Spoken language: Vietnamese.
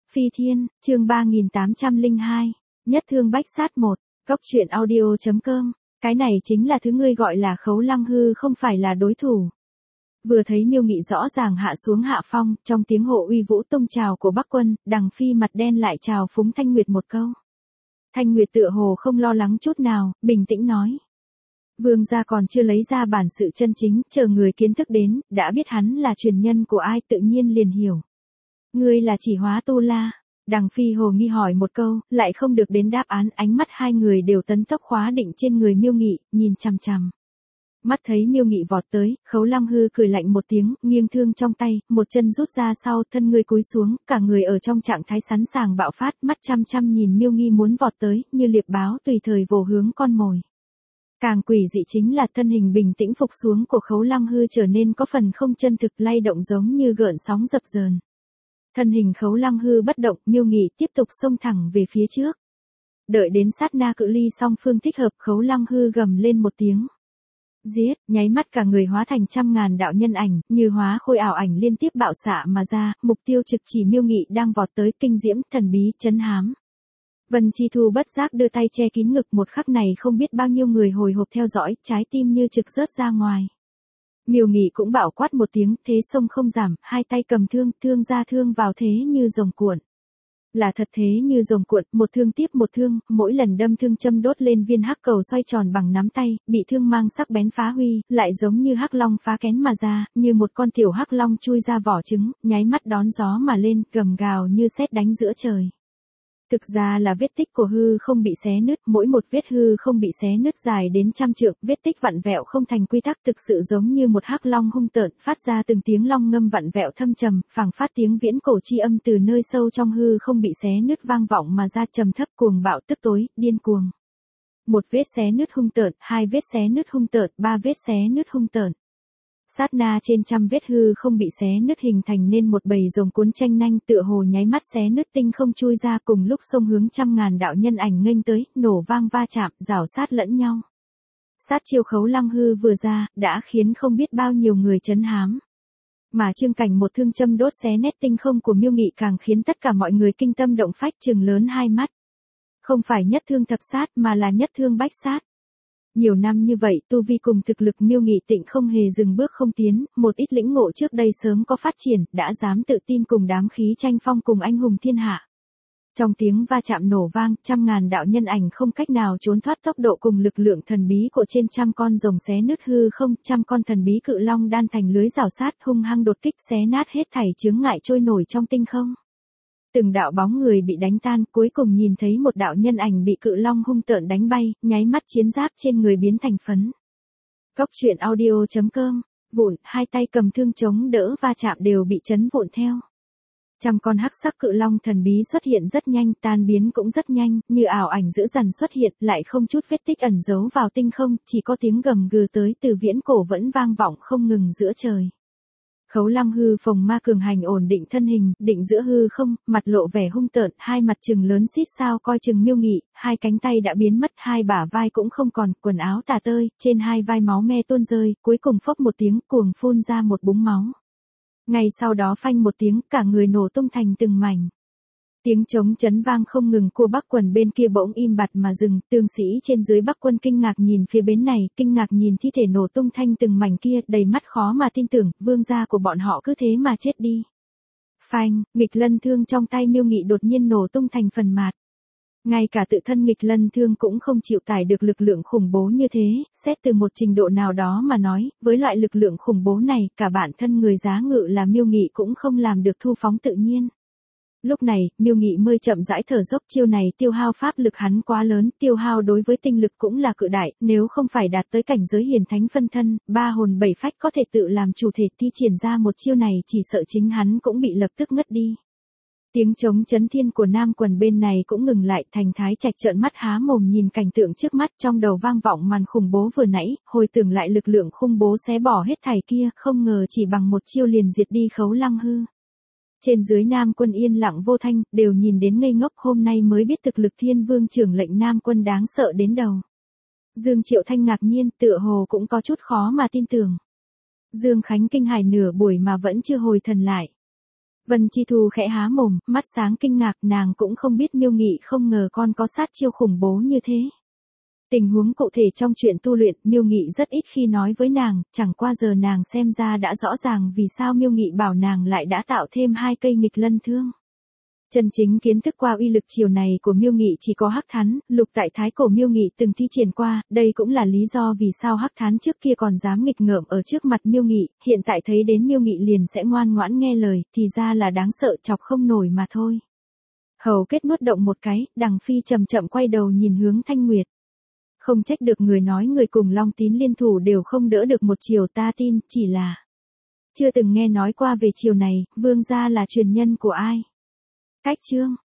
Phi Thiên, chương 3802, Nhất Thương Bách Sát 1, Cốc truyện audio.com, cái này chính là thứ ngươi gọi là Khấu Lăng Hư không phải là đối thủ. Vừa thấy Miêu Nghị rõ ràng hạ xuống hạ phong, trong tiếng hộ uy vũ tung chào của Bắc Quân, Đằng Phi mặt đen lại chào phúng Thanh Nguyệt một câu. Thanh Nguyệt tựa hồ không lo lắng chút nào, bình tĩnh nói. Vương gia còn chưa lấy ra bản sự chân chính, chờ người kiến thức đến, đã biết hắn là truyền nhân của ai tự nhiên liền hiểu. Ngươi là Chỉ Hóa Tu La. Đằng Phi hồ nghi hỏi một câu, lại không được đến đáp án, ánh mắt hai người đều tấn tốc khóa định trên người Miêu Nghị, nhìn chằm chằm. Mắt thấy Miêu Nghị vọt tới, Khấu Lăng Hư cười lạnh một tiếng, nghiêng thương trong tay, một chân rút ra sau, thân người cúi xuống, cả người ở trong trạng thái sẵn sàng bạo phát, mắt chăm chăm nhìn Miêu Nghị muốn vọt tới, như liệp báo tùy thời vồ hướng con mồi. Càng quỷ dị chính là thân hình bình tĩnh phục xuống của Khấu Lăng Hư trở nên có phần không chân thực, lay động giống như gợn sóng dập dờn. Thân hình Khấu Lăng Hư bất động, Miêu Nghị tiếp tục xông thẳng về phía trước. Đợi đến sát na cự ly song phương thích hợp, Khấu Lăng Hư gầm lên một tiếng. Giết, nháy mắt cả người hóa thành trăm ngàn đạo nhân ảnh, như hóa khôi ảo ảnh liên tiếp bạo xạ mà ra, mục tiêu trực chỉ Miêu Nghị đang vọt tới, kinh diễm, thần bí, trấn hám. Vân Chi Thu bất giác đưa tay che kín ngực, một khắc này không biết bao nhiêu người hồi hộp theo dõi, trái tim như trực rớt ra ngoài. Miêu Nghị cũng bảo quát một tiếng, thế sông không giảm, hai tay cầm thương, thương ra thương vào thế như rồng cuộn. Là thật thế như rồng cuộn, một thương tiếp một thương, mỗi lần đâm thương châm đốt lên viên hắc cầu xoay tròn bằng nắm tay, bị thương mang sắc bén phá huy, lại giống như hắc long phá kén mà ra, như một con tiểu hắc long chui ra vỏ trứng, nháy mắt đón gió mà lên, gầm gào như sét đánh giữa trời. Thực ra là vết tích của hư không bị xé nứt, mỗi một vết hư không bị xé nứt dài đến trăm trượng, vết tích vặn vẹo không thành quy tắc, thực sự giống như một hắc long hung tợn, phát ra từng tiếng long ngâm vặn vẹo thâm trầm, phảng phát tiếng viễn cổ chi âm từ nơi sâu trong hư không bị xé nứt vang vọng mà ra, trầm thấp, cuồng bạo, tức tối, điên cuồng. Một vết xé nứt hung tợn, hai vết xé nứt hung tợn, ba vết xé nứt hung tợn. Sát na trên trăm vết hư không bị xé nứt hình thành nên một bầy rồng cuốn tranh nhanh, tựa hồ nháy mắt xé nứt tinh không chui ra, cùng lúc xông hướng trăm ngàn đạo nhân ảnh nghênh tới, nổ vang va chạm, rào sát lẫn nhau. Sát chiêu Khấu Lăng Hư vừa ra, đã khiến không biết bao nhiêu người chấn hám. Mà Trương Cảnh một thương châm đốt xé nét tinh không của Miêu Nghị càng khiến tất cả mọi người kinh tâm động phách, trừng lớn hai mắt. Không phải nhất thương thập sát mà là nhất thương bách sát. Nhiều năm như vậy, tu vi cùng thực lực Miêu Nghị Tịnh không hề dừng bước không tiến, một ít lĩnh ngộ trước đây sớm có phát triển, đã dám tự tin cùng đám khí tranh phong cùng anh hùng thiên hạ. Trong tiếng va chạm nổ vang, trăm ngàn đạo nhân ảnh không cách nào trốn thoát tốc độ cùng lực lượng thần bí của trên trăm con rồng xé nứt hư không, trăm con thần bí cự long đan thành lưới rào sát hung hăng đột kích xé nát hết thảy chướng ngại trôi nổi trong tinh không. Từng đạo bóng người bị đánh tan, cuối cùng nhìn thấy một đạo nhân ảnh bị cự long hung tợn đánh bay, nháy mắt chiến giáp trên người biến thành phấn. Cốc truyện audio.com, vụn, hai tay cầm thương chống đỡ va chạm đều bị chấn vụn theo. Trăm con hắc sắc cự long thần bí xuất hiện rất nhanh, tan biến cũng rất nhanh, như ảo ảnh dữ dằn xuất hiện, lại không chút vết tích ẩn giấu vào tinh không, chỉ có tiếng gầm gừ tới từ viễn cổ vẫn vang vọng không ngừng giữa trời. Khấu Lăng Hư phồng ma cường hành ổn định thân hình, định giữa hư không, mặt lộ vẻ hung tợn, hai mặt trừng lớn xít sao coi chừng Miêu Nghị, hai cánh tay đã biến mất, hai bả vai cũng không còn, quần áo tả tơi, trên hai vai máu me tuôn rơi, cuối cùng phốc một tiếng, cuồng phun ra một búng máu. Ngay sau đó phanh một tiếng, cả người nổ tung thành từng mảnh. Tiếng trống chấn vang không ngừng, của Bắc Quần bên kia bỗng im bặt mà dừng, tướng sĩ trên dưới Bắc Quân kinh ngạc nhìn phía bên này, kinh ngạc nhìn thi thể nổ tung thành từng mảnh kia, đầy mắt khó mà tin tưởng, vương gia của bọn họ cứ thế mà chết đi. Phanh, nghịch lân thương trong tay Miêu Nghị đột nhiên nổ tung thành phần mạt. Ngay cả tự thân nghịch lân thương cũng không chịu tải được lực lượng khủng bố như thế, xét từ một trình độ nào đó mà nói, với loại lực lượng khủng bố này, cả bản thân người giá ngự là Miêu Nghị cũng không làm được thu phóng tự nhiên. Lúc này, Miêu Nghị mới chậm rãi thở dốc, chiêu này tiêu hao pháp lực hắn quá lớn, tiêu hao đối với tinh lực cũng là cự đại, nếu không phải đạt tới cảnh giới hiền thánh phân thân, ba hồn bảy phách có thể tự làm chủ thể thi triển ra một chiêu này, chỉ sợ chính hắn cũng bị lập tức ngất đi. Tiếng trống chấn thiên của Nam Quần bên này cũng ngừng lại, Thành Thái Trạch trợn mắt há mồm nhìn cảnh tượng trước mắt, trong đầu vang vọng màn khủng bố vừa nãy, hồi tưởng lại lực lượng khủng bố xé bỏ hết thảy kia, không ngờ chỉ bằng một chiêu liền diệt đi Khấu Lăng Hư. Trên dưới Nam Quân yên lặng vô thanh, đều nhìn đến ngây ngốc, hôm nay mới biết thực lực Thiên Vương trưởng lệnh Nam Quân đáng sợ đến đầu. Dương Triệu Thanh ngạc nhiên, tựa hồ cũng có chút khó mà tin tưởng. Dương Khánh kinh hãi nửa buổi mà vẫn chưa hồi thần lại. Vân Chi Thu khẽ há mồm, mắt sáng kinh ngạc, nàng cũng không biết Miêu Nghị không ngờ con có sát chiêu khủng bố như thế. Tình huống cụ thể trong chuyện tu luyện, Miêu Nghị rất ít khi nói với nàng, chẳng qua giờ nàng xem ra đã rõ ràng vì sao Miêu Nghị bảo nàng lại đã tạo thêm 2 cây nghịch lân thương. Chân chính kiến thức qua uy lực chiều này của Miêu Nghị chỉ có Hắc Thán, Lục tại thái cổ Miêu Nghị từng thi triển qua, đây cũng là lý do vì sao Hắc Thán trước kia còn dám nghịch ngợm ở trước mặt Miêu Nghị, hiện tại thấy đến Miêu Nghị liền sẽ ngoan ngoãn nghe lời, thì ra là đáng sợ chọc không nổi mà thôi. Hầu Kết nuốt động một cái, Đằng Phi chậm chậm quay đầu nhìn hướng Thanh Nguyệt. Không trách được người nói người cùng Long Tín liên thủ đều không đỡ được một chiều, ta tin, chỉ là chưa từng nghe nói qua về chiều này, vương gia là truyền nhân của ai. Cách chương